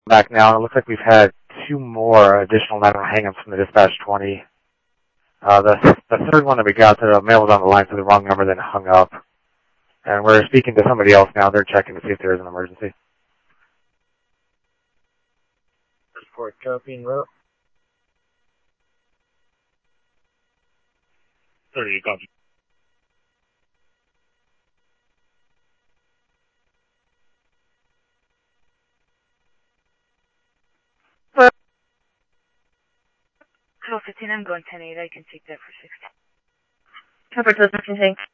Back now, and it looks like we've had two more additional 911 hang-ups from the dispatch 20. The third one that we got, the male was on the line to the wrong number, then hung up. And we're speaking to somebody else now. They're checking to see if there is an emergency. Report copying route. 30, copy. Hello, 15, I'm going 10-8. I can take that for 6. Cover to the 15.